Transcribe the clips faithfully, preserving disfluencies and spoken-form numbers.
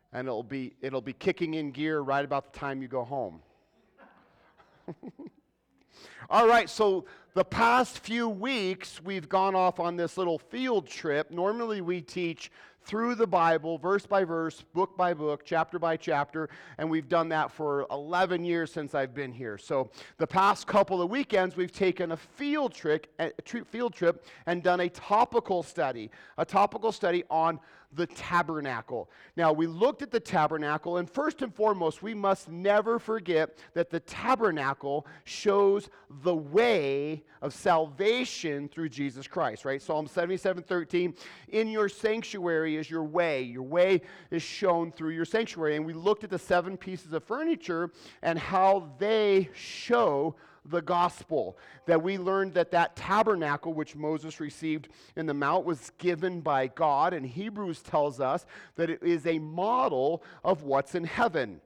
and it'll be it'll be kicking in gear right about the time you go home. All right, so the past few weeks we've gone off on this little field trip. Normally we teach through the Bible, verse by verse, book by book, chapter by chapter, and we've done that for eleven years since I've been here. So the past couple of weekends we've taken a field trip, a field trip and done a topical study, a topical study on the tabernacle. Now, we looked at the tabernacle, and first and foremost, we must never forget that the tabernacle shows the way of salvation through Jesus Christ, right? Psalm seventy-seven thirteen, in your sanctuary is your way. Your way is shown through your sanctuary. And we looked at the seven pieces of furniture and how they show the gospel. That we learned that that tabernacle which Moses received in the mount was given by God, and Hebrews tells us that it is a model of what's in heaven.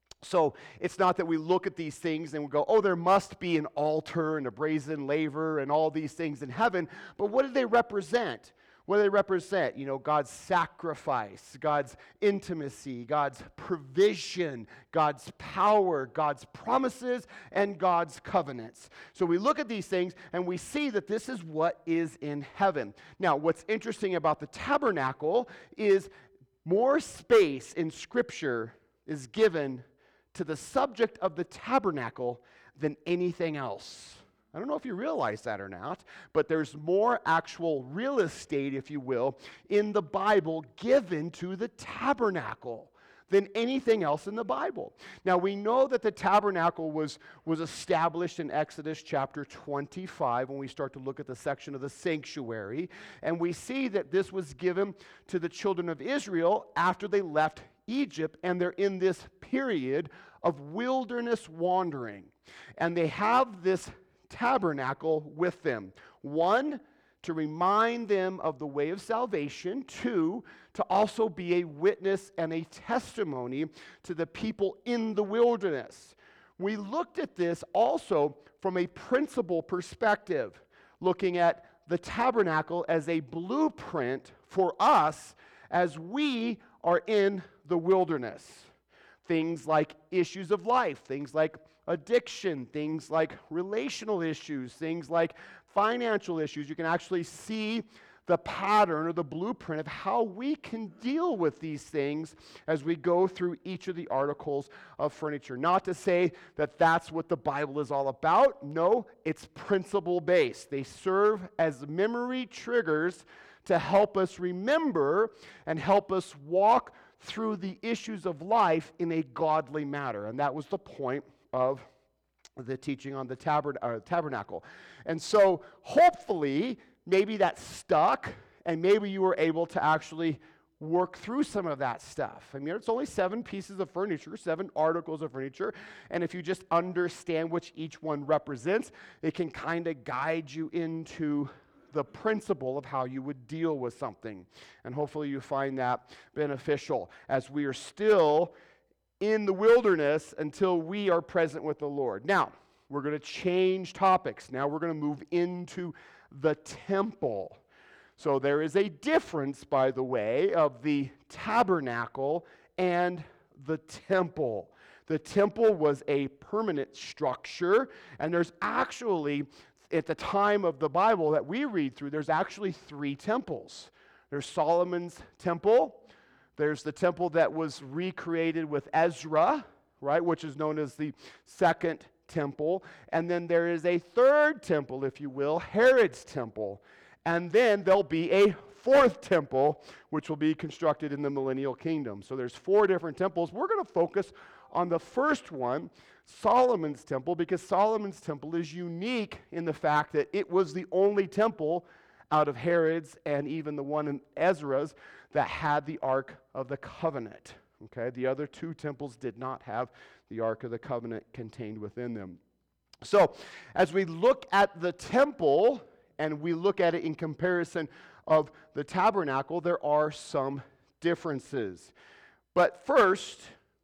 So it's not that we look at these things and we go, oh, there must be an altar and a brazen laver and all these things in heaven, but what do they represent? What do they represent? You know, God's sacrifice, God's intimacy, God's provision, God's power, God's promises, and God's covenants. So we look at these things and we see that this is what is in heaven. Now, what's interesting about the tabernacle is more space in Scripture is given to the subject of the tabernacle than anything else. I don't know if you realize that or not, but there's more actual real estate, if you will, in the Bible given to the tabernacle than anything else in the Bible. Now, we know that the tabernacle was, was established in Exodus chapter twenty-five when we start to look at the section of the sanctuary, and we see that this was given to the children of Israel after they left Egypt, and they're in this period of wilderness wandering. And they have this tabernacle with them. One, to remind them of the way of salvation. Two, to also be a witness and a testimony to the people in the wilderness. We looked at this also from a principle perspective, looking at the tabernacle as a blueprint for us as we are in the wilderness. Things like issues of life, things like addiction, things like relational issues, things like financial issues. You can actually see the pattern or the blueprint of how we can deal with these things as we go through each of the articles of furniture. Not to say that that's what the Bible is all about. No, it's principle-based. They serve as memory triggers to help us remember and help us walk through the issues of life in a godly manner. And that was the point of the teaching on the tabern- uh, tabernacle. And so hopefully maybe that stuck, and maybe you were able to actually work through some of that stuff. I mean, it's only seven pieces of furniture, seven articles of furniture, and if you just understand which each one represents, it can kind of guide you into the principle of how you would deal with something. And hopefully you find that beneficial as we are still in the wilderness until we are present with the Lord. Now, we're going to change topics. Now we're going to move into the temple. So there is a difference, by the way, of the tabernacle and the temple. The temple was a permanent structure, and there's actually, at the time of the Bible that we read through, there's actually three temples. There's Solomon's temple. There's the temple that was recreated with Ezra, right, which is known as the second temple. And then there is a third temple, if you will, Herod's temple. And then there'll be a fourth temple, which will be constructed in the millennial kingdom. So there's four different temples. We're going to focus on the first one, Solomon's temple, because Solomon's temple is unique in the fact that it was the only temple out of Herod's and even the one in Ezra's that had the Ark of the Covenant. Okay, the other two temples did not have the Ark of the Covenant contained within them. So, as we look at the temple and we look at it in comparison of the tabernacle, there are some differences. But first,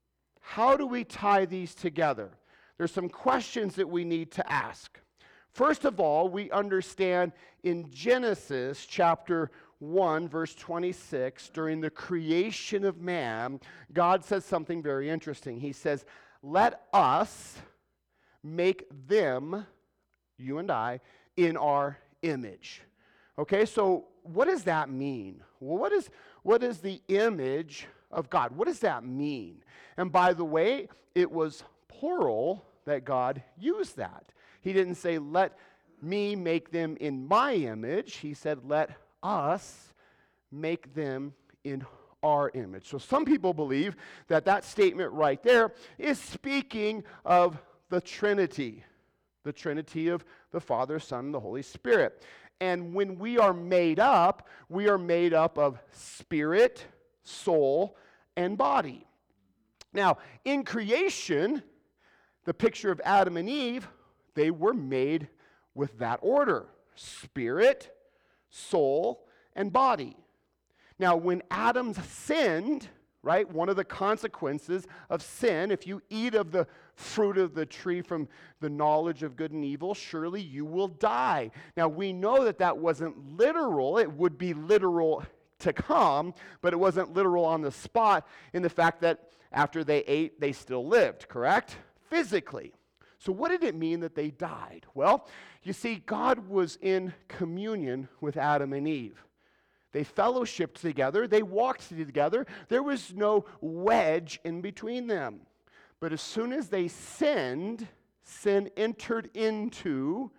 how do we tie these together? There's some questions that we need to ask. First of all, we understand in Genesis chapter one, verse twenty-six, during the creation of man, God says something very interesting. He says, let us make them, you and I, in our image. Okay, so what does that mean? Well, what is, what is the image of God? What does that mean? And by the way, it was plural that God used that. He didn't say, let me make them in my image. He said, let us make them in our image. So some people believe that that statement right there is speaking of the Trinity, the Trinity of the Father, Son, and the Holy Spirit. And when we are made up, we are made up of spirit, soul, and body. Now, in creation, the picture of Adam and Eve, they were made with that order: spirit, soul, and body. Now, when Adam sinned, right, one of the consequences of sin, if you eat of the fruit of the tree from the knowledge of good and evil, surely you will die. Now, we know that that wasn't literal. It would be literal to come, but it wasn't literal on the spot in the fact that after they ate, they still lived, correct? Physically. So what did it mean that they died? Well, you see, God was in communion with Adam and Eve. They fellowshiped together. They walked together. There was no wedge in between them. But as soon as they sinned, sin entered into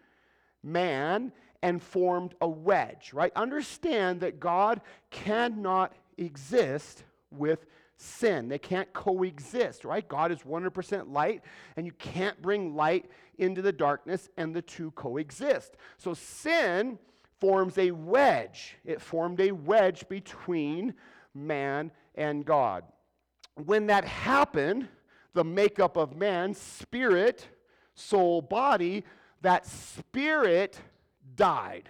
man and formed a wedge, right? Understand that God cannot exist with sin. They can't coexist, right? God is one hundred percent light, and you can't bring light into the darkness, and the two coexist. So sin forms a wedge. It formed a wedge between man and God. When that happened, the makeup of man, spirit, soul, body, that spirit died.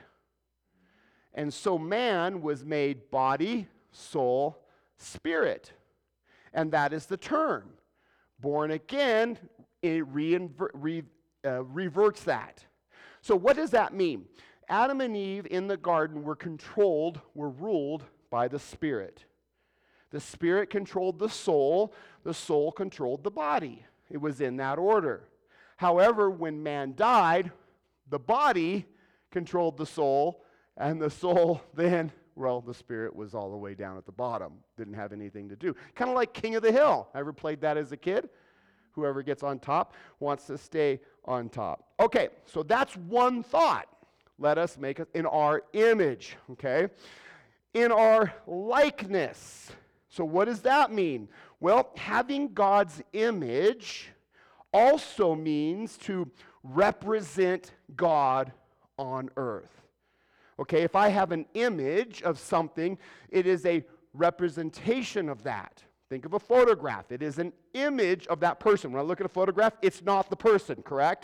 And so man was made body, soul, spirit. And that is the term. Born again, it reinver- re- uh, reverts that. So what does that mean? Adam and Eve in the garden were controlled, were ruled by the Spirit. The Spirit controlled the soul, the soul controlled the body. It was in that order. However, when man died, the body controlled the soul, and the soul then, well, the Spirit was all the way down at the bottom. Didn't have anything to do. Kind of like King of the Hill. Ever played that as a kid? Whoever gets on top wants to stay on top. Okay, so that's one thought. Let us make it in our image, okay? In our likeness. So what does that mean? Well, having God's image also means to represent God on earth. Okay, if I have an image of something, it is a representation of that. Think of a photograph. It is an image of that person. When I look at a photograph, it's not the person, correct?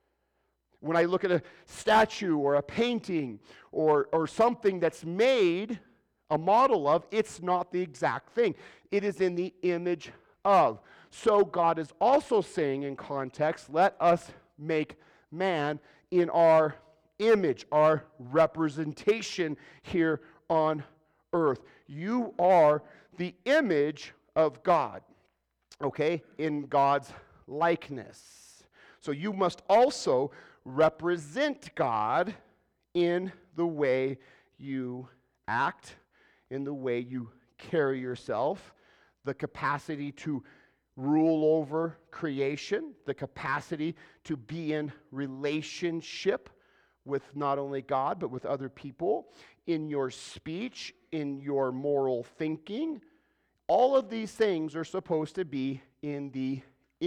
When I look at a statue or a painting or, or something that's made a model of, it's not the exact thing. It is in the image of. So God is also saying in context, let us make man in our image, our representation here on earth. You are the image of God, okay, in God's likeness. So you must also represent God in the way you act, in the way you carry yourself, the capacity to rule over creation, the capacity to be in relationship with not only God, but with other people, in your speech, in your moral thinking. All of these things are supposed to be in the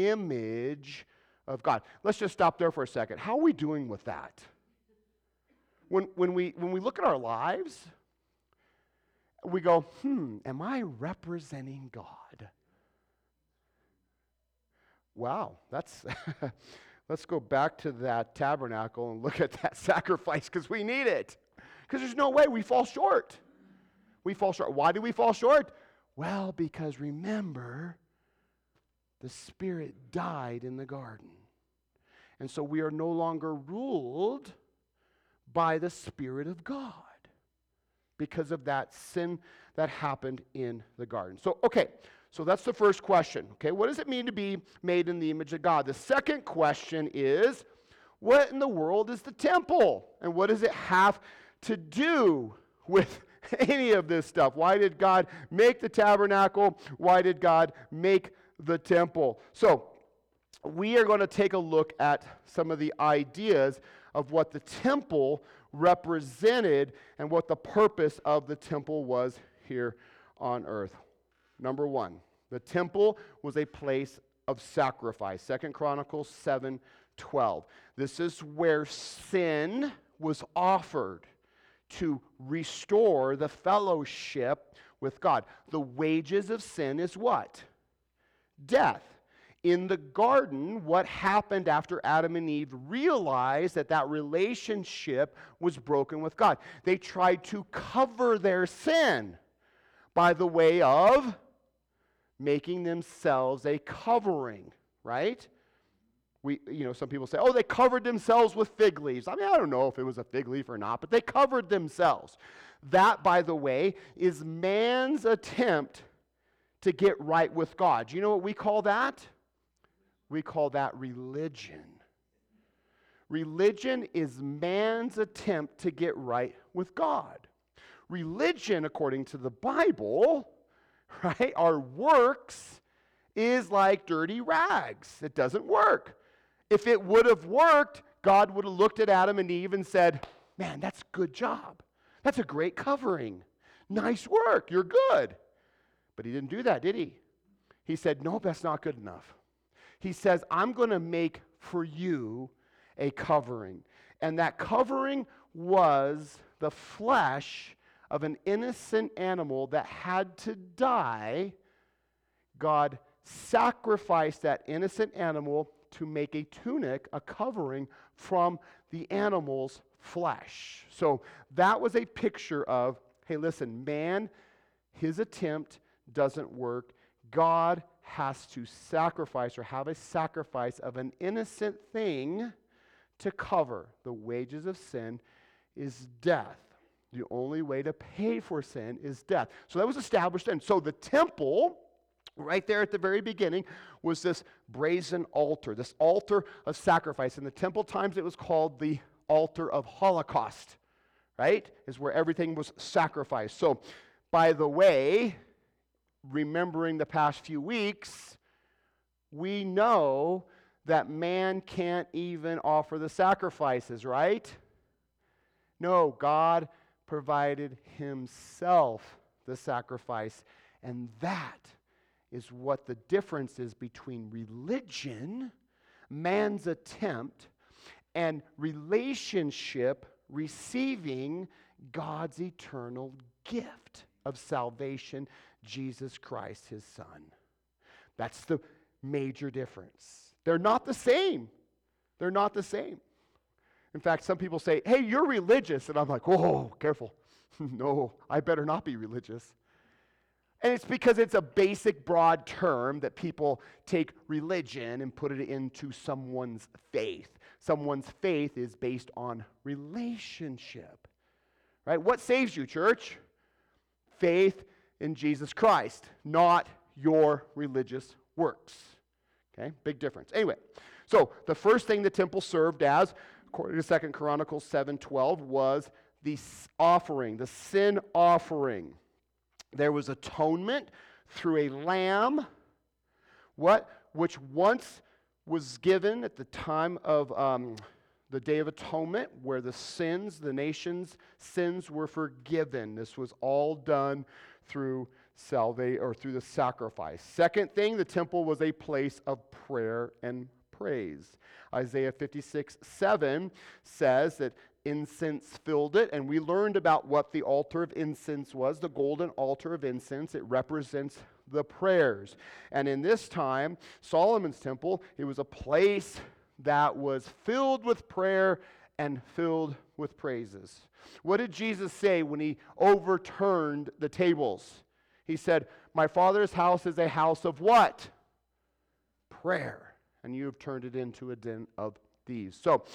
image of God. Let's just stop there for a second. How are we doing with that? When, when, we, when we look at our lives, we go, hmm, am I representing God? Wow, that's, let's go back to that tabernacle and look at that sacrifice because we need it. Because there's no way we fall short. We fall short. Why do we fall short? Well, because remember, the Spirit died in the garden. And so we are no longer ruled by the Spirit of God. because of that sin that happened in the garden. So, okay, so that's the first question. Okay, what does it mean to be made in the image of God? The second question is, what in the world is the temple? And what does it have to do with any of this stuff? Why did God make the tabernacle? Why did God make the temple? So, we are going to take a look at some of the ideas of what the temple represented and what the purpose of the temple was here on earth. Number one, the temple was a place of sacrifice. Second Chronicles seven twelve. This is where sin was offered to restore the fellowship with God. The wages of sin is what? Death. In the garden, what happened after Adam and Eve realized that that relationship was broken with God? They tried to cover their sin by the way of making themselves a covering, right? We, you know, some people say, oh, they covered themselves with fig leaves. I mean, I don't know if it was a fig leaf or not, but they covered themselves. That, by the way, is man's attempt to get right with God. Do you know what we call that? We call that religion. Religion is man's attempt to get right with God. Religion, according to the Bible, right, our works is like dirty rags. It doesn't work. If it would have worked, God would have looked at Adam and Eve and said, man, that's a good job. That's a great covering. Nice work. You're good. But he didn't do that, did he? He said, no, that's not good enough. He says, I'm going to make for you a covering. And that covering was the flesh of an innocent animal that had to die. God sacrificed that innocent animal to make a tunic, a covering from the animal's flesh. So that was a picture of, hey, listen, man, his attempt doesn't work. God has to sacrifice or have a sacrifice of an innocent thing to cover. The wages of sin is death. The only way to pay for sin is death. So that was established then. So the temple, right there at the very beginning, was this brazen altar, this altar of sacrifice. In the temple times, it was called the altar of Holocaust, right? Is where everything was sacrificed. So, by the way, remembering the past few weeks, we know that man can't even offer the sacrifices, right? No, God provided himself the sacrifice, and that is what the difference is between religion, man's attempt, and relationship, receiving God's eternal gift of salvation, Jesus Christ, his Son. That's the major difference. They're not the same. They're not the same. In fact, some people say, hey, you're religious. And I'm like, whoa, careful. No, I better not be religious. And it's because it's a basic, broad term that people take religion and put it into someone's faith. Someone's faith is based on relationship. Right? What saves you, church? Faith in Jesus Christ, not your religious works. Okay? Big difference. Anyway, so the first thing the temple served as, according to Second Chronicles seven twelve, was the offering, the sin offering. There was atonement through a lamb, what which once was given at the time of um, the Day of Atonement, where the sins, the nation's sins, were forgiven. This was all done through salvation or through the sacrifice. Second thing, the temple was a place of prayer and praise. Isaiah fifty-six seven says that incense filled it, and we learned about what the altar of incense was, the golden altar of incense. It represents the prayers. And in this time, Solomon's temple, it was a place that was filled with prayer and filled with praises. What did Jesus say when he overturned the tables? He said, my Father's house is a house of what? Prayer. And you have turned it into a den of thieves. So,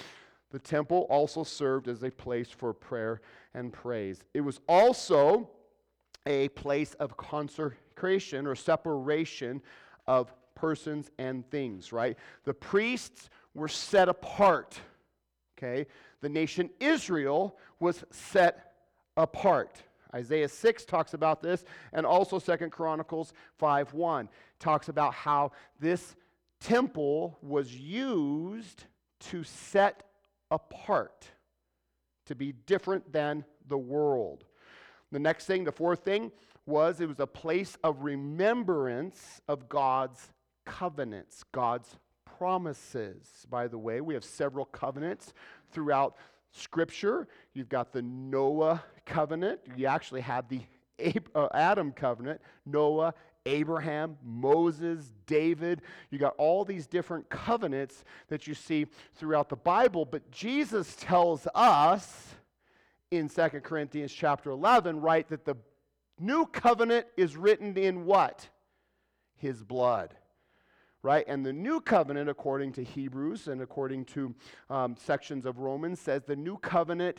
The temple also served as a place for prayer and praise. It was also a place of consecration or separation of persons and things, right? The priests were set apart, okay? The nation Israel was set apart. Isaiah six talks about this, and also Second Chronicles five one talks about how this temple was used to set apart, to be different than the world. The next thing, the fourth thing, was it was a place of remembrance of God's covenants, God's promises. By the way, we have several covenants throughout Scripture. You've got the Noah covenant. You actually have the Ab- uh, Adam covenant, Noah, Abraham, Moses, David. You got all these different covenants that you see throughout the Bible, but Jesus tells us in Second Corinthians chapter eleven, right, that the new covenant is written in what? His blood. Right? And the new covenant, according to Hebrews and according to um, sections of Romans, says the new covenant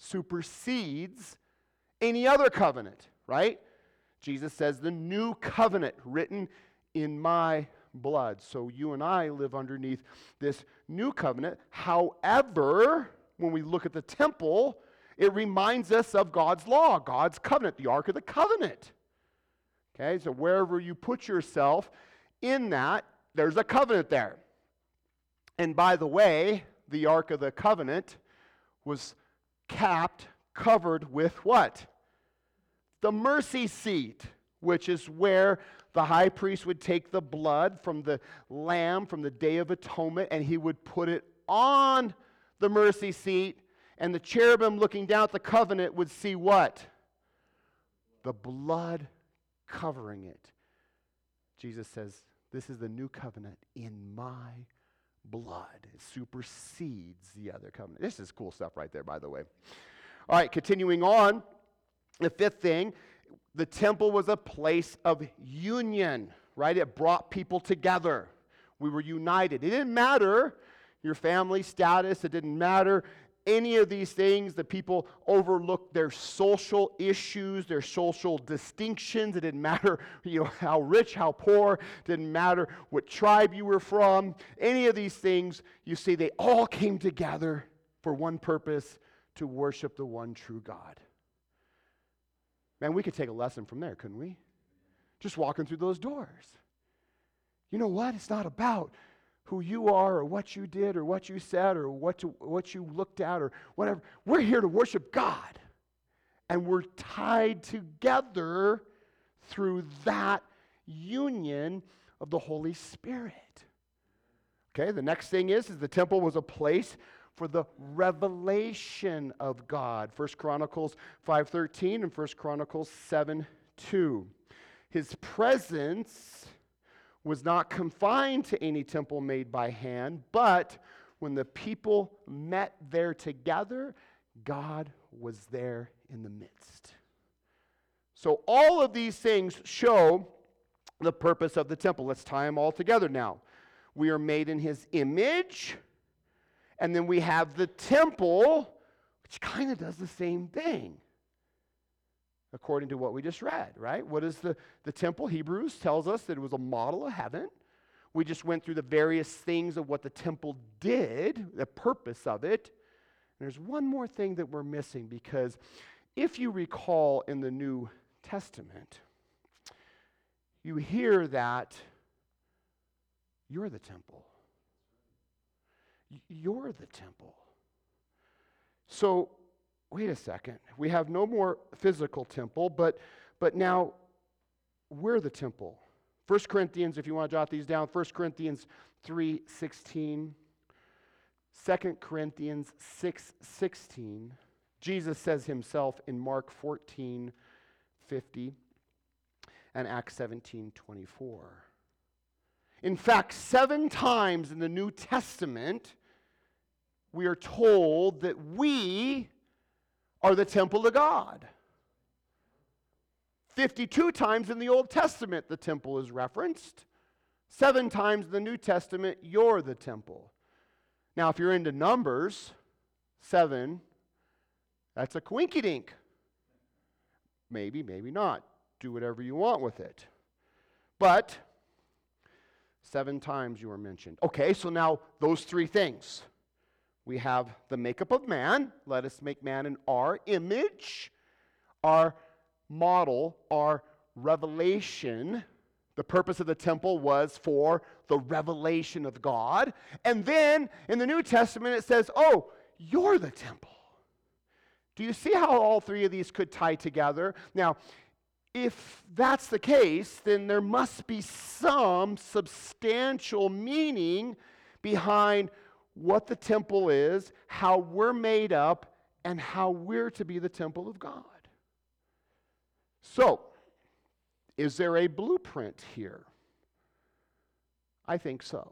supersedes any other covenant, right? Jesus says the new covenant written in my blood. So you and I live underneath this new covenant. However, when we look at the temple, it reminds us of God's law, God's covenant, the Ark of the Covenant. Okay, so wherever you put yourself in that, there's a covenant there. And by the way, the Ark of the Covenant was capped, covered with what? The mercy seat, which is where the high priest would take the blood from the lamb from the Day of Atonement, and he would put it on the mercy seat, and the cherubim looking down at the covenant would see what? The blood covering it. Jesus says, this is the new covenant in my blood. It supersedes the other covenant. This is cool stuff right there, by the way. All right, continuing on. The fifth thing, the temple was a place of union, right? It brought people together. We were united. It didn't matter your family status. It didn't matter any of these things. The people overlooked their social issues, their social distinctions. It didn't matter, you know, how rich, how poor. It didn't matter what tribe you were from. Any of these things, you see, they all came together for one purpose, to worship the one true God. Man, we could take a lesson from there, couldn't we? Just walking through those doors. You know what? It's not about who you are or what you did or what you said or what, to, what you looked at or whatever. We're here to worship God. And we're tied together through that union of the Holy Spirit. Okay, the next thing is, is the temple was a place for the revelation of God. First Chronicles five thirteen and First Chronicles seven two. His presence was not confined to any temple made by hand, but when the people met there together, God was there in the midst. So all of these things show the purpose of the temple. Let's tie them all together now. We are made in His image. And then we have the temple, which kind of does the same thing, according to what we just read, right? What is the, the temple? Hebrews tells us that it was a model of heaven. We just went through the various things of what the temple did, the purpose of it. And there's one more thing that we're missing, because if you recall in the New Testament, you hear that you're the temple. You're the temple. So, wait a second. We have no more physical temple, but but now we're the temple. First Corinthians, if you want to jot these down, First Corinthians three sixteen, Second Corinthians six sixteen. Jesus says himself in Mark fourteen fifty and Acts seventeen twenty-four. In fact, seven times in the New Testament, we are told that we are the temple of God. fifty-two times in the Old Testament, the temple is referenced. Seven times in the New Testament, you're the temple. Now, if you're into numbers, seven, that's a coinkydink. Maybe, maybe not. Do whatever you want with it. But seven times you are mentioned. Okay, so now those three things. We have the makeup of man. Let us make man in our image. Our model, our revelation. The purpose of the temple was for the revelation of God. And then in the New Testament it says, oh, you're the temple. Do you see how all three of these could tie together? Now, if that's the case, then there must be some substantial meaning behind what the temple is, how we're made up, and how we're to be the temple of God. So, is there a blueprint here? I think so.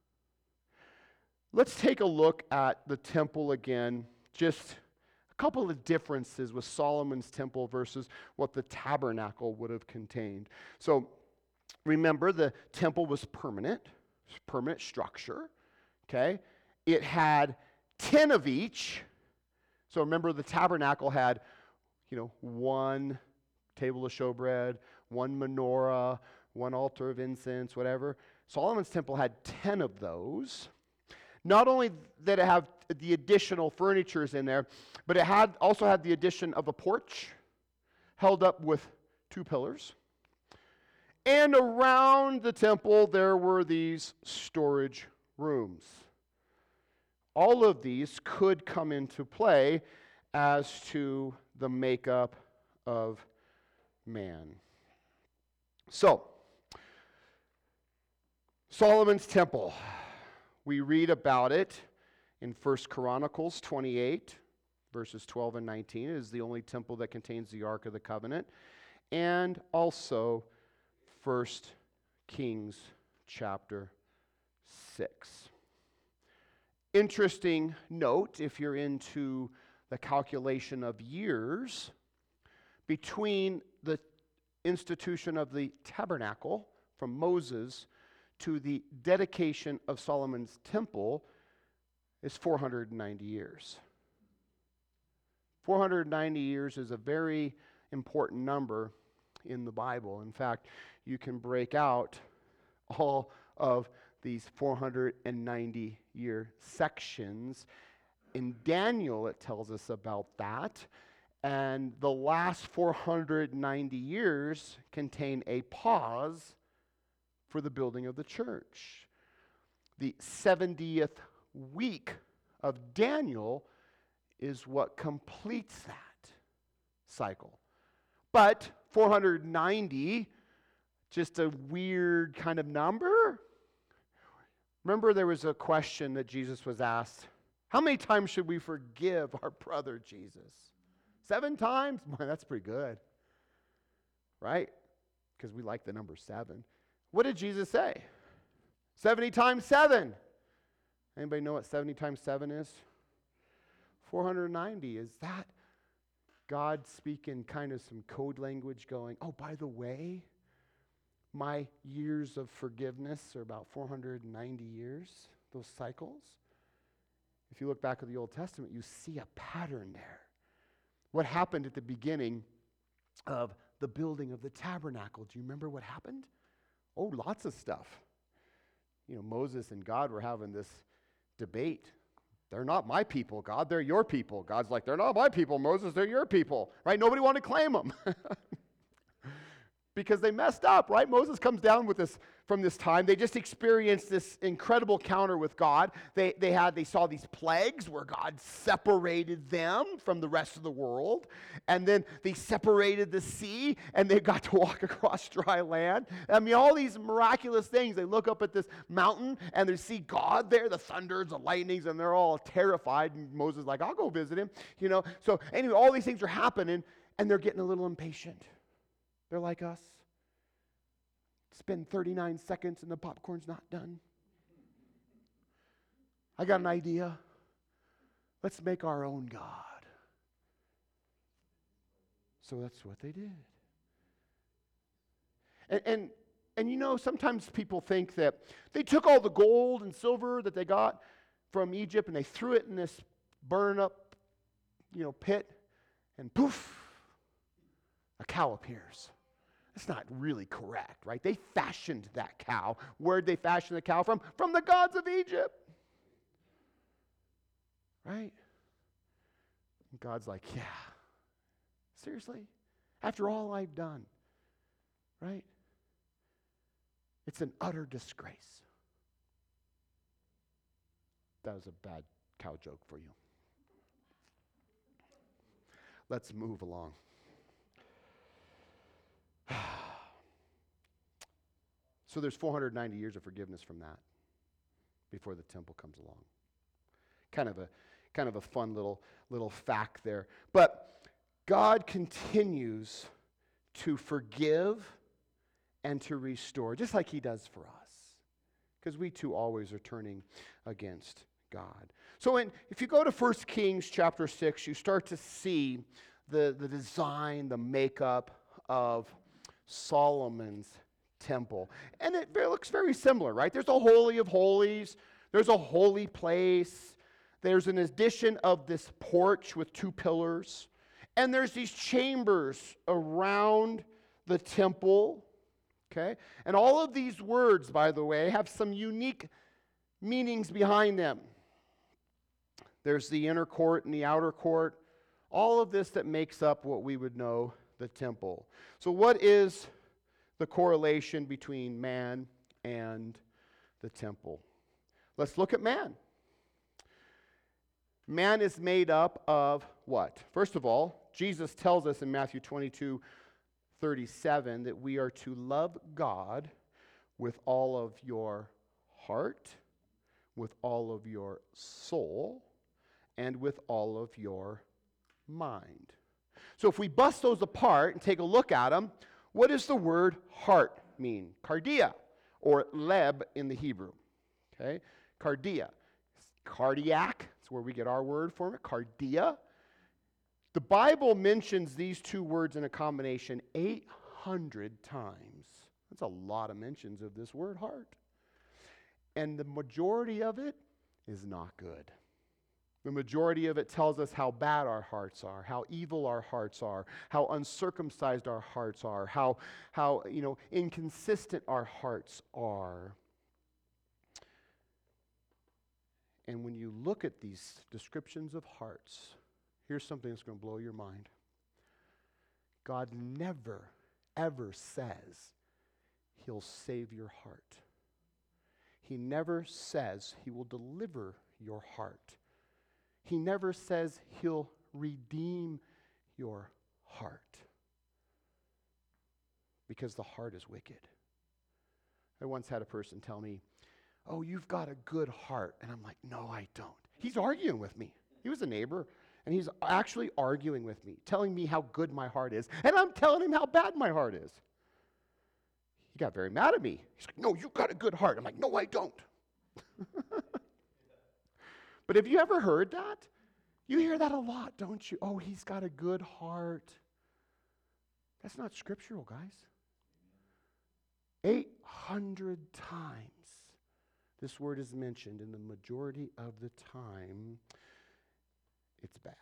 Let's take a look at the temple again, just a couple of differences with Solomon's temple versus what the tabernacle would have contained. So, remember, the temple was permanent, permanent structure, okay? It had ten of each. So remember, the tabernacle had, you know, one table of showbread, one menorah, one altar of incense, whatever. Solomon's temple had ten of those. Not only did it have the additional furnitures in there, but it had also had the addition of a porch held up with two pillars. And around the temple, there were these storage rooms. All of these could come into play as to the makeup of man. So, Solomon's temple. We read about it in First Chronicles twenty-eight, verses twelve and nineteen. It is the only temple that contains the Ark of the Covenant. And also First Kings chapter six. Interesting note, if you're into the calculation of years, between the institution of the tabernacle from Moses to the dedication of Solomon's temple is four hundred ninety years. four hundred ninety years is a very important number in the Bible. In fact, you can break out all of these four hundred ninety year sections. In Daniel, it tells us about that. And the last four hundred ninety years contain a pause for the building of the church. The seventieth week of Daniel is what completes that cycle. But four hundred ninety, just a weird kind of number. Remember, there was a question that Jesus was asked, how many times should we forgive our brother Jesus? Seven times? Man, that's pretty good. Right? Because we like the number seven. What did Jesus say? seventy times seven. Anybody know what seventy times seven is? four hundred ninety. Is that God speaking kind of some code language going, oh, by the way, my years of forgiveness are about four hundred ninety years, those cycles? If you look back at the Old Testament, you see a pattern there. What happened at the beginning of the building of the tabernacle? Do you remember what happened? Oh, lots of stuff. You know, Moses and God were having this debate. They're not my people, God. They're your people. God's like, they're not my people, Moses. They're your people. Right? Nobody wanted to claim them. Because they messed up, right? Moses comes down with this from this time. They just experienced this incredible encounter with God. They, they had they saw these plagues where God separated them from the rest of the world. And then they separated the sea and they got to walk across dry land. I mean, all these miraculous things. They look up at this mountain and they see God there, the thunders, the lightnings, and they're all terrified. And Moses is like, I'll go visit him. You know, so anyway, all these things are happening and they're getting a little impatient. They're like us. Spend thirty-nine seconds and the popcorn's not done. I got an idea. Let's make our own God. So that's what they did. And, and, and you know, sometimes people think that they took all the gold and silver that they got from Egypt and they threw it in this burn up, you know, pit, and poof, a cow appears. That's not really correct, right? They fashioned that cow. Where'd they fashion the cow from? From the gods of Egypt. Right? And God's like, yeah. Seriously? After all I've done. Right? It's an utter disgrace. That was a bad cow joke for you. Let's move along. So there's four hundred ninety years of forgiveness from that before the temple comes along. Kind of a kind of a fun little little fact there. But God continues to forgive and to restore, just like he does for us. Because we too always are turning against God. So in, if you go to First Kings chapter six, you start to see the, the design, the makeup of Solomon's temple. And it looks very similar, right? There's a Holy of Holies. There's a holy place. There's an addition of this porch with two pillars. And there's these chambers around the temple. Okay? And all of these words, by the way, have some unique meanings behind them. There's the inner court and the outer court. All of this that makes up what we would know the temple. So what is the correlation between man and the temple? Let's look at man. Man is made up of what? First of all, Jesus tells us in Matthew twenty-two thirty-seven that we are to love God with all of your heart, with all of your soul, and with all of your mind. So if we bust those apart and take a look at them, what does the word heart mean? Cardia, or leb in the Hebrew. Okay? Cardia. Cardiac, that's where we get our word from it, cardia. The Bible mentions these two words in a combination eight hundred times. That's a lot of mentions of this word heart. And the majority of it is not good. The majority of it tells us how bad our hearts are, how evil our hearts are, how uncircumcised our hearts are, how, how you know, inconsistent our hearts are. And when you look at these descriptions of hearts, here's something that's going to blow your mind. God never, ever says he'll save your heart. He never says he will deliver your heart. He never says he'll redeem your heart. Because the heart is wicked. I once had a person tell me, "Oh, you've got a good heart." And I'm like, "No, I don't." He's arguing with me. He was a neighbor, and he's actually arguing with me, telling me how good my heart is. And I'm telling him how bad my heart is. He got very mad at me. He's like, "No, you've got a good heart." I'm like, "No, I don't." But have you ever heard that? You hear that a lot, don't you? "Oh, he's got a good heart." That's not scriptural, guys. eight hundred times this word is mentioned, and the majority of the time, it's bad.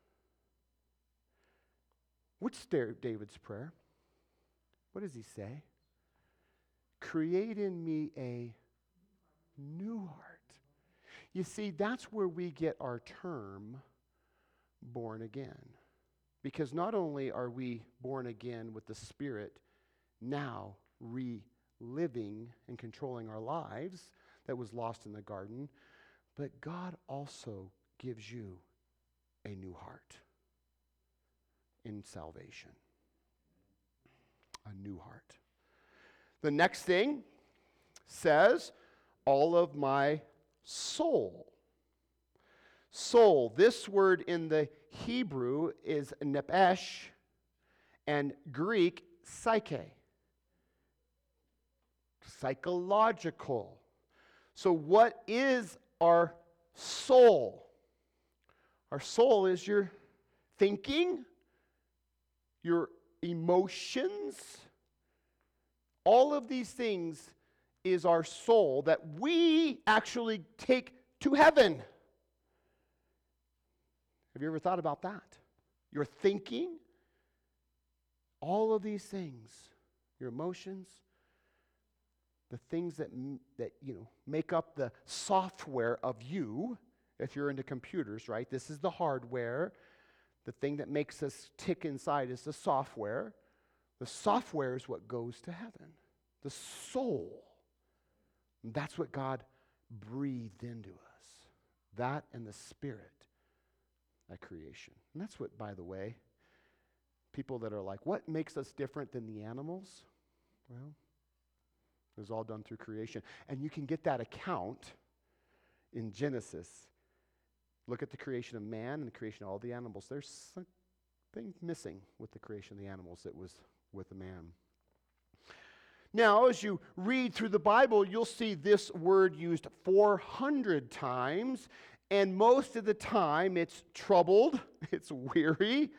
What's David's prayer? What does he say? "Create in me a new heart." You see, that's where we get our term born again. Because not only are we born again with the Spirit now reliving and controlling our lives that was lost in the garden, but God also gives you a new heart in salvation. A new heart. The next thing says, all of my soul. Soul, this word in the Hebrew is nephesh, and Greek, psyche. Psychological. So what is our soul? Our soul is your thinking, your emotions. All of these things is our soul that we actually take to heaven. Have you ever thought about that? Your thinking, all of these things, your emotions, the things that, that you know, make up the software of you, if you're into computers, right? This is the hardware. The thing that makes us tick inside is the software. The software is what goes to heaven. The soul. And that's what God breathed into us. That and the Spirit at creation. And that's what, by the way, people that are like, what makes us different than the animals? Well, it was all done through creation. And you can get that account in Genesis. Look at the creation of man and the creation of all the animals. There's something missing with the creation of the animals that was with the man. Now, as you read through the Bible, you'll see this word used four hundred times, and most of the time it's troubled, it's weary,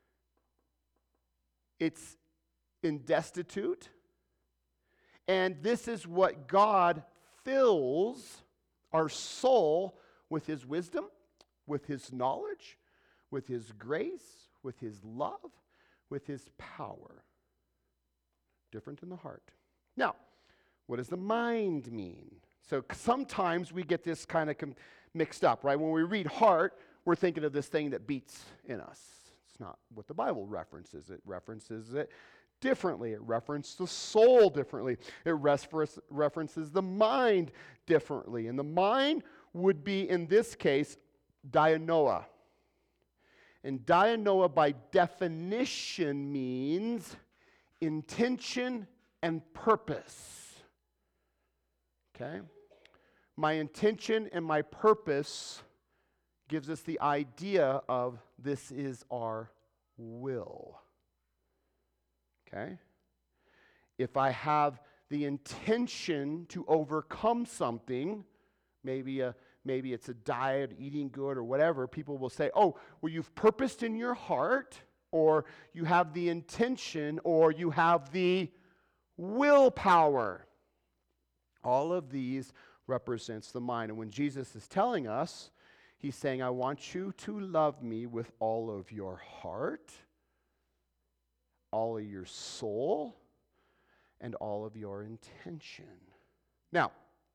it's in destitute, and this is what God fills our soul with His wisdom, with His knowledge, with His grace, with His love, with His power. Different in the heart. Now, what does the mind mean? So sometimes we get this kind of com- mixed up, right? When we read heart, we're thinking of this thing that beats in us. It's not what the Bible references. It references it differently. It references the soul differently. It refer- references the mind differently. And the mind would be, in this case, dianoia. And dianoia, by definition, means intention and purpose. Okay? My intention and my purpose gives us the idea of this is our will. Okay? If I have the intention to overcome something, maybe a maybe it's a diet, eating good, or whatever, people will say, oh, well, you've purposed in your heart, or you have the intention, or you have the willpower. All of these represents the mind. And when Jesus is telling us, He's saying, I want you to love me with all of your heart, all of your soul, and all of your intention. Now,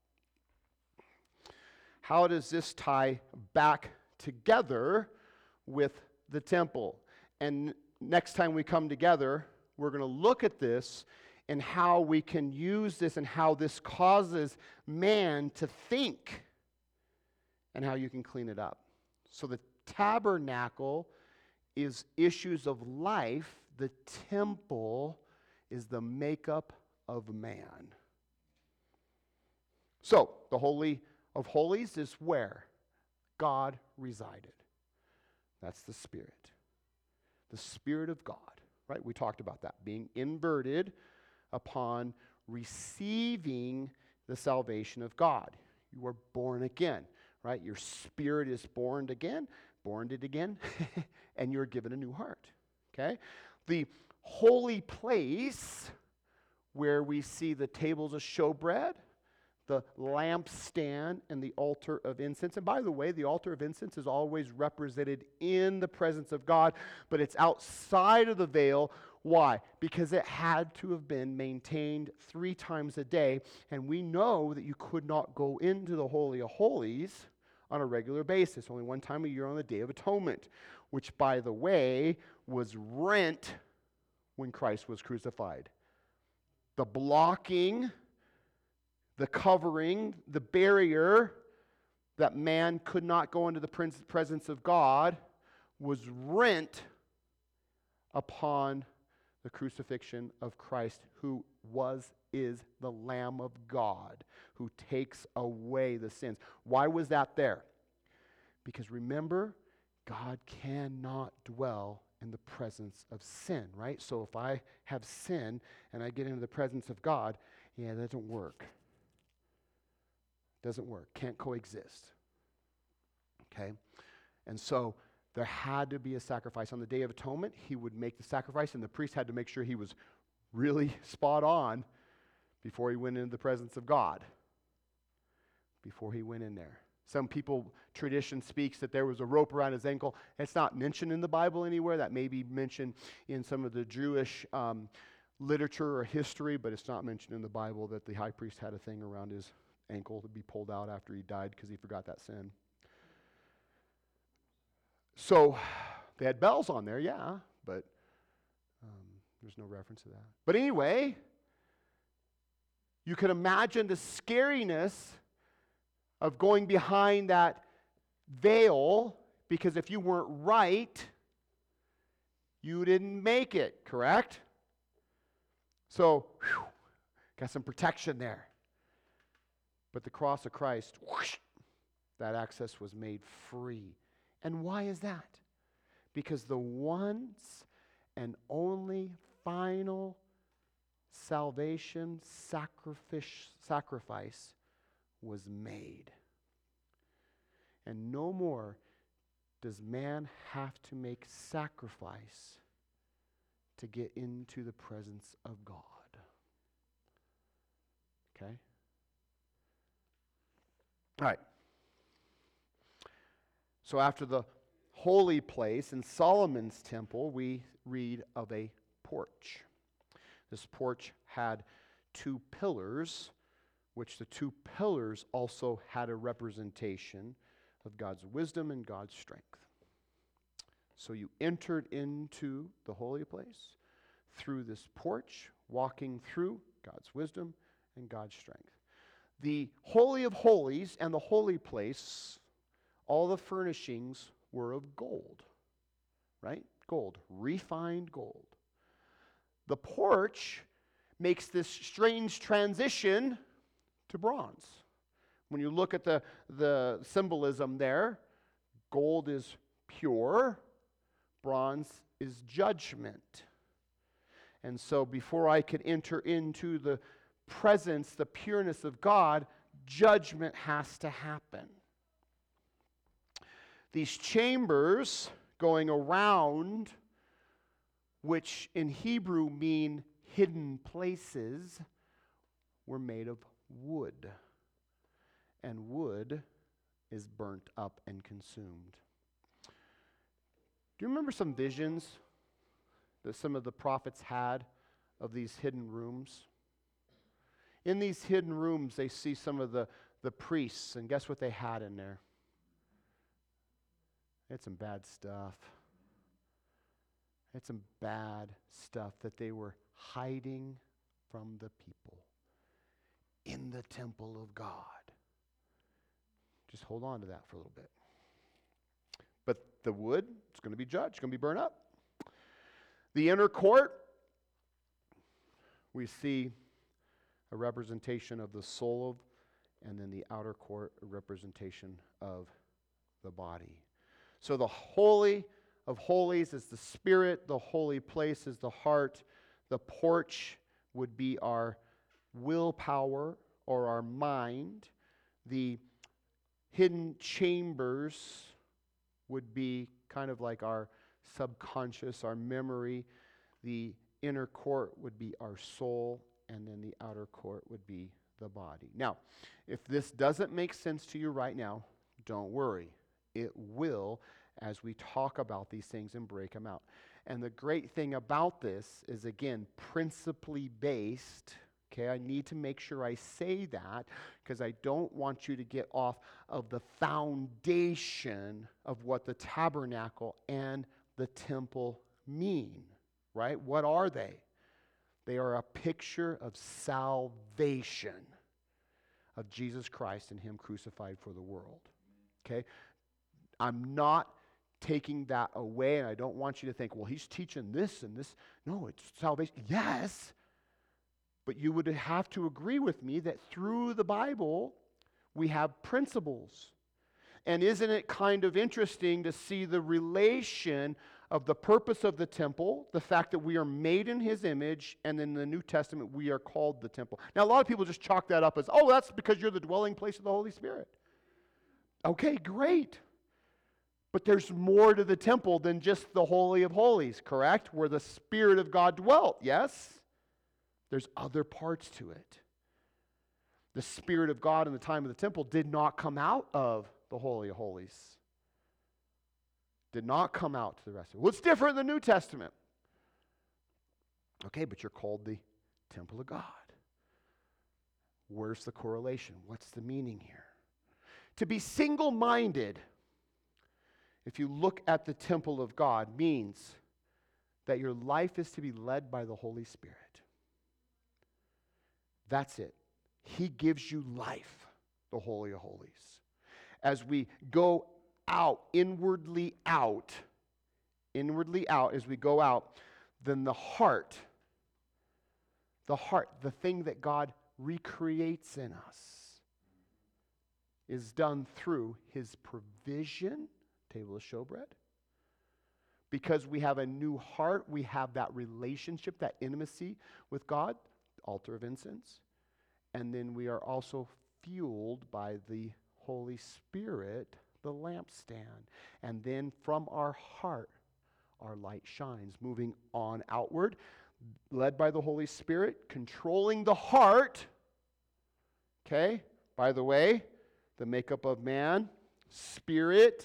how does this tie back together with the temple? And next time we come together, we're going to look at this and how we can use this and how this causes man to think and how you can clean it up. So the tabernacle is issues of life. The temple is the makeup of man. So the Holy of Holies is where God resided. That's the Spirit. The Spirit of God, right? We talked about that, being inverted upon receiving the salvation of God. You are born again, right? Your spirit is born again, born it again, and you're given a new heart, okay? The holy place where we see the tables of showbread, the lampstand, and the altar of incense. And by the way, the altar of incense is always represented in the presence of God, but it's outside of the veil. Why? Because it had to have been maintained three times a day, and we know that you could not go into the Holy of Holies on a regular basis, only one time a year on the Day of Atonement, which, by the way, was rent when Christ was crucified. The blocking, the covering, the barrier that man could not go into the presence of God was rent upon the crucifixion of Christ, who was, is the Lamb of God, who takes away the sins. Why was that there? Because remember, God cannot dwell in the presence of sin, right? So if I have sin and I get into the presence of God, yeah, that doesn't work. Doesn't work. Can't coexist. Okay? And so there had to be a sacrifice. On the Day of Atonement, he would make the sacrifice, and the priest had to make sure he was really spot on before he went into the presence of God. Before he went in there. Some people, tradition speaks that there was a rope around his ankle. It's not mentioned in the Bible anywhere. That may be mentioned in some of the Jewish um, literature or history, but it's not mentioned in the Bible that the high priest had a thing around his ankle to be pulled out after he died because he forgot that sin. So they had bells on there, yeah, but um, there's no reference to that. But anyway, you can imagine the scariness of going behind that veil, because if you weren't right, you didn't make it, correct? So, whew, got some protection there. But the cross of Christ, whoosh, that access was made free. And why is that? Because the once and only final salvation sacrifice, sacrifice was made. And no more does man have to make sacrifice to get into the presence of God. Okay? All right. So after the holy place in Solomon's temple, we read of a porch. This porch had two pillars, which the two pillars also had a representation of God's wisdom and God's strength. So you entered into the holy place through this porch, walking through God's wisdom and God's strength. The Holy of Holies and the holy place, all the furnishings were of gold, right? Gold, refined gold. The porch makes this strange transition to bronze. When you look at the, the symbolism there, gold is pure, bronze is judgment. And so before I could enter into the presence, the pureness of God, judgment has to happen. These chambers going around, which in Hebrew mean hidden places, were made of wood. And wood is burnt up and consumed. Do you remember some visions that some of the prophets had of these hidden rooms? In these hidden rooms, they see some of the, the priests, and guess what they had in there? They had some bad stuff. They had some bad stuff that they were hiding from the people in the temple of God. Just hold on to that for a little bit. But the wood, it's going to be judged, it's going to be burned up. The inner court, we see a representation of the soul, and then the outer court, a representation of the body. So the Holy of Holies is the spirit, the holy place is the heart, the porch would be our willpower or our mind, the hidden chambers would be kind of like our subconscious, our memory, the inner court would be our soul, and then the outer court would be the body. Now, if this doesn't make sense to you right now, don't worry. It will as we talk about these things and break them out. And the great thing about this is, again, principally based. Okay, I need to make sure I say that because I don't want you to get off of the foundation of what the tabernacle and the temple mean, right? What are they? They are a picture of salvation of Jesus Christ and Him crucified for the world. Okay? I'm not taking that away, and I don't want you to think, well, he's teaching this and this. No, it's salvation. Yes, but you would have to agree with me that through the Bible, we have principles. And isn't it kind of interesting to see the relation of the purpose of the temple, the fact that we are made in His image, and in the New Testament, we are called the temple. Now, a lot of people just chalk that up as, oh, that's because you're the dwelling place of the Holy Spirit. Okay, great. But there's more to the temple than just the Holy of Holies, correct? Where the Spirit of God dwelt, yes? There's other parts to it. The Spirit of God in the time of the temple did not come out of the Holy of Holies. Did not come out to the rest of it. What's different in the New Testament? Okay, but you're called the temple of God. Where's the correlation? What's the meaning here? To be single-minded, if you look at the temple of God, means that your life is to be led by the Holy Spirit. That's it. He gives you life, the Holy of Holies. As we go out, inwardly out, inwardly out, as we go out, then the heart, the heart, the thing that God recreates in us, is done through His provision, table of showbread. Because we have a new heart, we have that relationship, that intimacy with God, altar of incense. And then we are also fueled by the Holy Spirit, the lampstand. And then from our heart, our light shines, moving on outward, led by the Holy Spirit, controlling the heart. Okay? By the way, the makeup of man, spirit,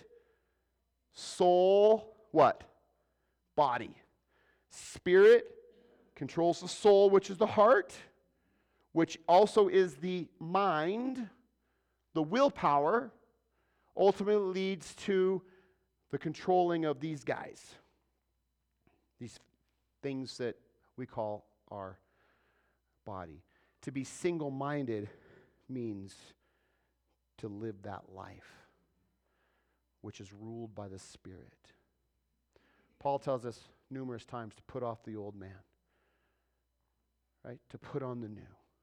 soul, what? Body. Spirit controls the soul, which is the heart, which also is the mind, the willpower, ultimately leads to the controlling of these guys. These things that we call our body. To be single-minded means to live that life, which is ruled by the Spirit. Paul tells us numerous times to put off the old man, right? To put on the new.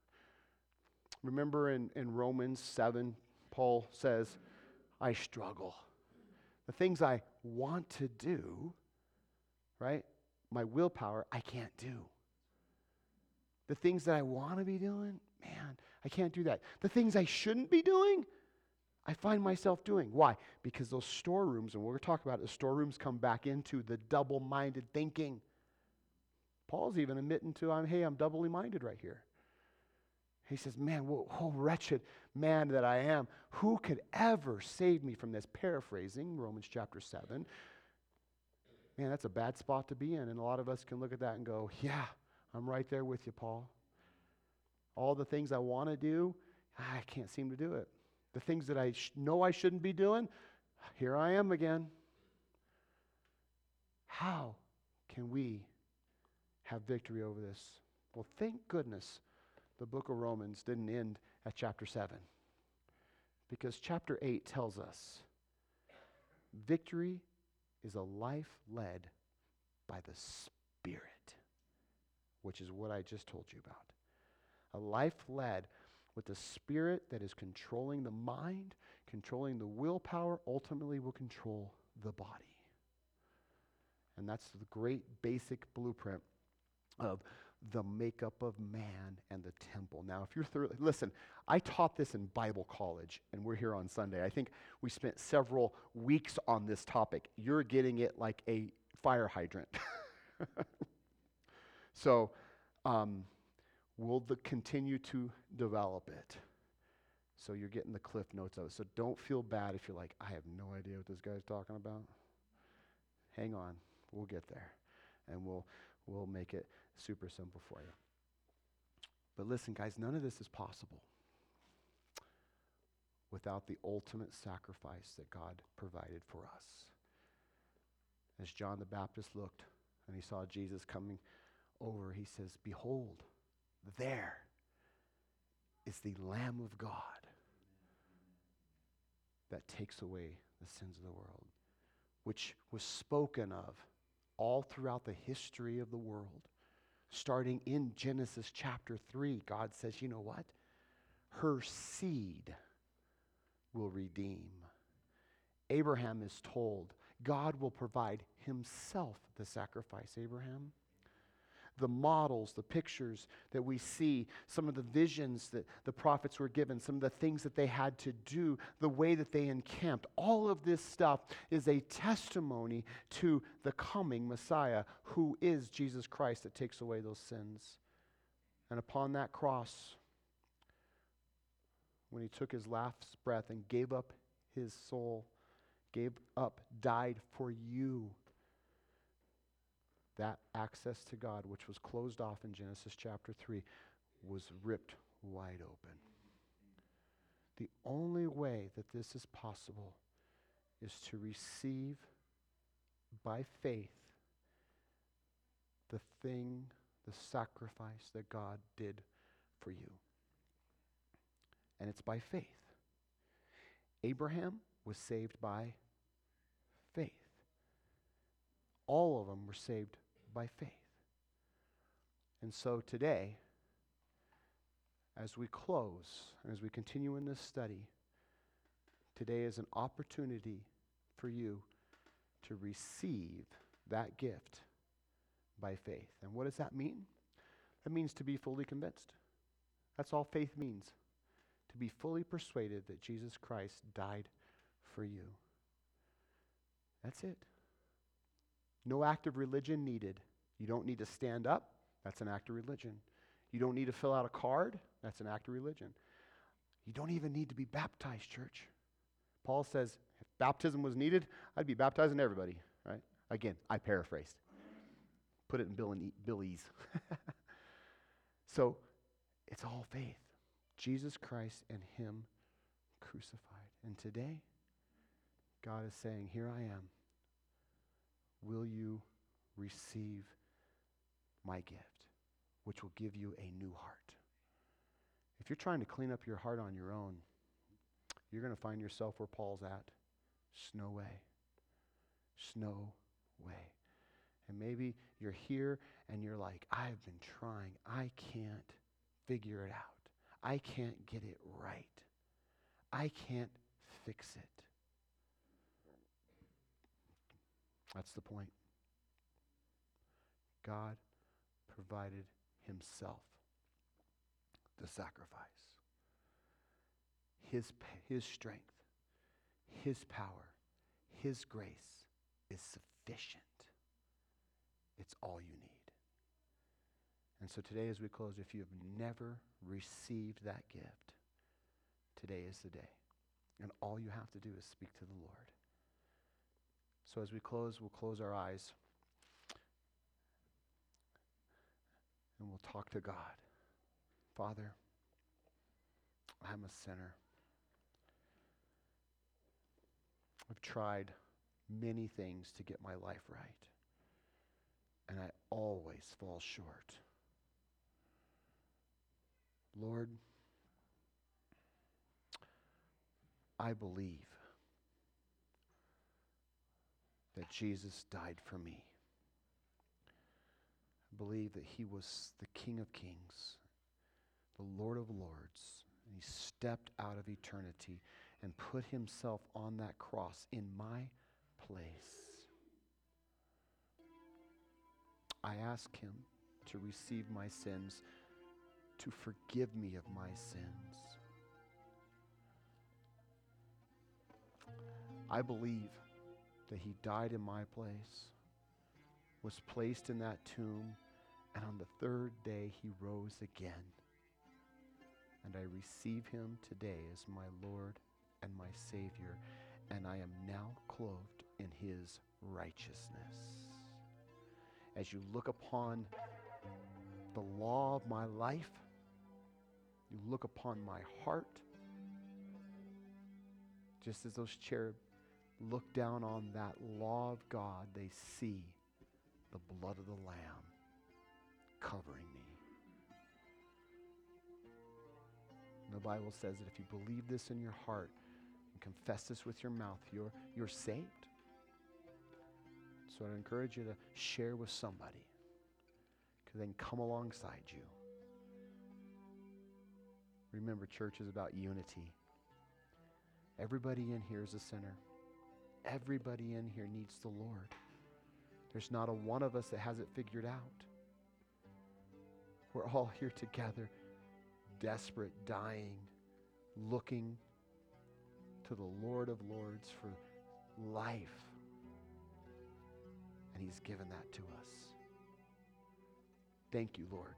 Remember in, in Romans seven, Paul says, I struggle. The things I want to do, right? My willpower, I can't do. The things that I want to be doing, man, I can't do that. The things I shouldn't be doing, I find myself doing. Why? Because those storerooms, and we're going to talk about it, the storerooms come back into the double-minded thinking. Paul's even admitting to, I'm, hey, I'm doubly minded right here. He says, man, whoa, oh wretched man that I am, who could ever save me from this? Paraphrasing Romans chapter seven. Man, that's a bad spot to be in. And a lot of us can look at that and go, yeah, I'm right there with you, Paul. All the things I want to do, I can't seem to do it. The things that I sh- know I shouldn't be doing, here I am again. How can we have victory over this? Well, thank goodness the book of Romans didn't end at chapter seven. Because chapter eight tells us victory is a life led by the Spirit, which is what I just told you about. A life led with the Spirit that is controlling the mind, controlling the willpower, ultimately will control the body. And that's the great basic blueprint of the makeup of man and the temple. Now, if you're thoroughly, listen, I taught this in Bible college, and we're here on Sunday. I think we spent several weeks on this topic. You're getting it like a fire hydrant. So, um, we'll the continue to develop it. So you're getting the cliff notes of it. So don't feel bad if you're like, I have no idea what this guy's talking about. Hang on, we'll get there, and we'll we'll make it super simple for you. But listen, guys, none of this is possible without the ultimate sacrifice that God provided for us. As John the Baptist looked and he saw Jesus coming over, he says, behold, there is the Lamb of God that takes away the sins of the world, which was spoken of all throughout the history of the world. Starting in Genesis chapter three, God says, you know what? Her seed will redeem. Abraham is told God will provide himself the sacrifice. Abraham, the models, the pictures that we see, some of the visions that the prophets were given, some of the things that they had to do, the way that they encamped, all of this stuff is a testimony to the coming Messiah, who is Jesus Christ, that takes away those sins. And upon that cross, when he took his last breath and gave up his soul, gave up, died for you. That access to God, which was closed off in Genesis chapter three, was ripped wide open. The only way that this is possible is to receive by faith the thing, the sacrifice that God did for you. And it's by faith. Abraham was saved by faith. All of them were saved by faith. And so today, as we close, and as we continue in this study, today is an opportunity for you to receive that gift by faith. And what does that mean? That means to be fully convinced. That's all faith means. To be fully persuaded that Jesus Christ died for you. That's it. No act of religion needed. You don't need to stand up. That's an act of religion. You don't need to fill out a card. That's an act of religion. You don't even need to be baptized, church. Paul says, if baptism was needed, I'd be baptizing everybody, right? Again, I paraphrased. Put it in Bill and e- Billy's. So, it's all faith. Jesus Christ and him crucified. And today, God is saying, here I am. Will you receive my gift, which will give you a new heart? If you're trying to clean up your heart on your own, you're going to find yourself where Paul's at. Snow way. Snow way. And maybe you're here and you're like, I've been trying. I can't figure it out. I can't get it right. I can't fix it. That's the point. God provided himself the sacrifice. His, his strength, his power, his grace is sufficient. It's all you need. And so today as we close, if you have never received that gift, today is the day. And all you have to do is speak to the Lord. So as we close, we'll close our eyes and we'll talk to God. Father, I'm a sinner. I've tried many things to get my life right, and I always fall short. Lord, I believe that Jesus died for me. I believe that he was the King of Kings, the Lord of Lords, and he stepped out of eternity and put himself on that cross in my place. I ask him to receive my sins, to forgive me of my sins. I believe that he died in my place, was placed in that tomb, and on the third day he rose again. And I receive him today as my Lord and my Savior, and I am now clothed in his righteousness. As you look upon the law of my life, you look upon my heart, just as those cherubs look down on that law of God, they see the blood of the Lamb covering me. And the Bible says that if you believe this in your heart and confess this with your mouth, you're, you're saved. So I encourage you to share with somebody, because they can come alongside you. Remember, church is about unity. Everybody in here is a sinner. Everybody in here needs the Lord. There's not a one of us that has it figured out. We're all here together, desperate, dying, looking to the Lord of Lords for life. And he's given that to us. Thank you, Lord,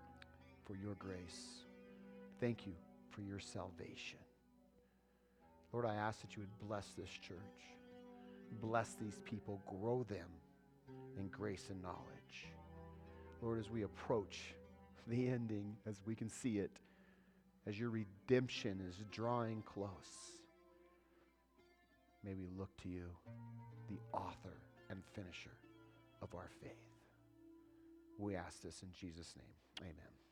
for your grace. Thank you for your salvation. Lord, I ask that you would bless this church. Bless these people. Grow them in grace and knowledge. Lord, as we approach the ending, as we can see it, as your redemption is drawing close, may we look to you, the author and finisher of our faith. We ask this in Jesus' name. Amen.